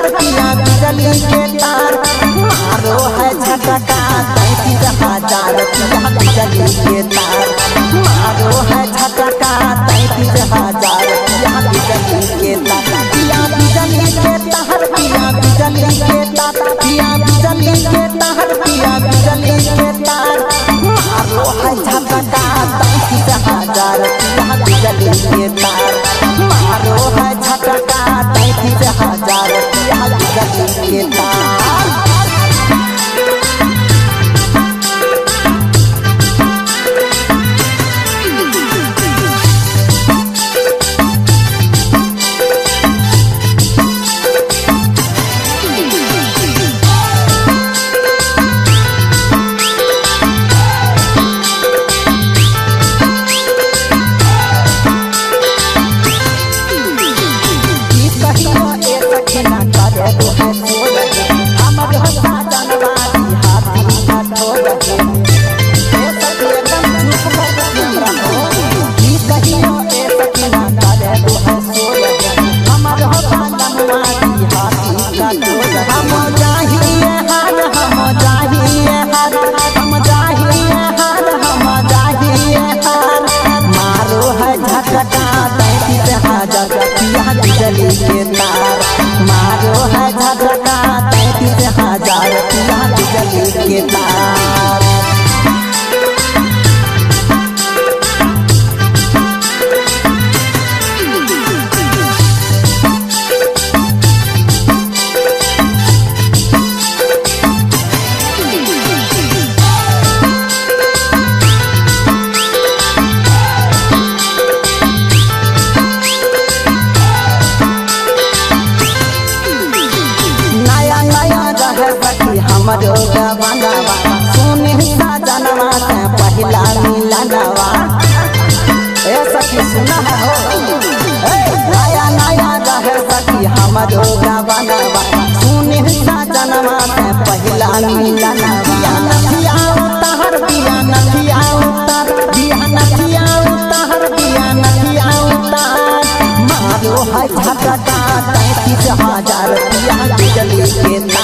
तहर पिया बिजली के तार मारो है झटका 33,000 पिया बिजली के तार मारो है झटका 33,000 पिया बिजली के तार पिया बिजली के तहर पिया बिजली के तार पिया बिजली के तहर पिया बिजली के तार मारो है झटका 33,000 पिया बिजली के तार मारो है झटका 33,000 पिया बिजली के तार। बिजली के तार मारो है झटका 33,000 पिया बिजली के तार। हमरो गवनवा सुने सजनवा से पहिला मिलनवा ए सखी सुना हो नया नया रहे सखी हमरो गवनवा सुने सजनवा से पहिला मिलनवा बिया नथिया उतार बिया नथिया उतार बिया नथिया उतार बिया नथिया उतार मारो है झटका 33,000 पिया बिजली के तार